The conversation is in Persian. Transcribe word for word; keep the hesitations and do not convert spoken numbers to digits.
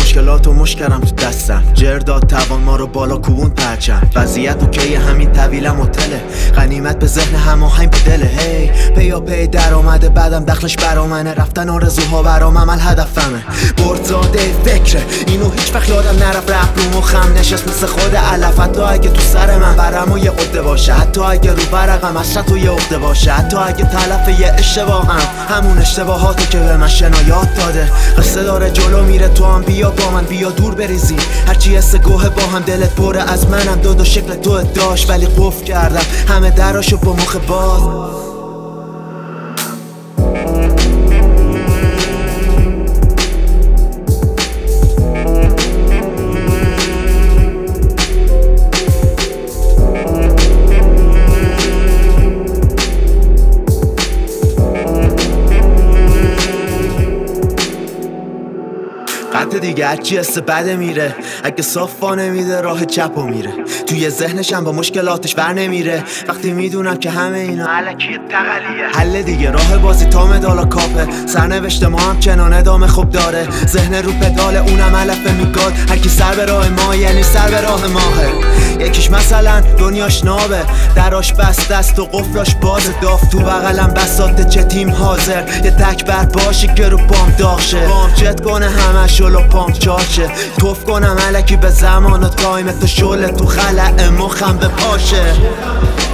مشکلات و مشکلم تو دستم، جرداد توان ما رو بالا کوبون پرچم. وضعیت اوکی همین طویلم هتله، غنیمت به ذهن هماهنگ به دله. هی پیا پی در آمده بعدم دخلش برامنه، رفتن آرزوها برام عمل هدفمه. برزاده فکره اینو هیچ وقت یادم نرفت، رفت رو مخم نشست مثل خود علف. حتی اگه تو سر من برم و یه قده باشه، حتی اگه رو برقم اشرت و یه عقده باشه، حتی اگه تلف یه اشتباهم همون اشتباهاتی که به من شنایات داده. قصه داره جلو میره، تو هم بیا با من، بیا دور بریزی. هرچی حس گوه با هم دلت بره از منم، دو دو شکل تو داشت ولی قفل کردم همه دراشو با مخ باز. قد دیگه هرچی حس بده میره، اگه صافا نمیده راه چپو میره. توی ذهنشم با مشکلاتش بر نمیره، وقتی میدونم که همه اینا علکیه تقلیه. حل دیگه راه بازی تا مدالا کاپه، سرنوشت ما هم چنان ادامه خوب داره. ذهن رو پدال اونم علفه میگاد، هرکی سر به راه ما یعنی سر به راه ماهه. یکیش مثلا دنیاش نابه، دراش بسته است و قفلاش بازه. داف تو بغلم بساته چه تیم حاضر، یه تک بر باشی که رو پام داغ شه. پام جت کنه همه شلو پام چارچه، توف کنم علکی به زمان و تایم تو شله تو خلع مخم به پاشه.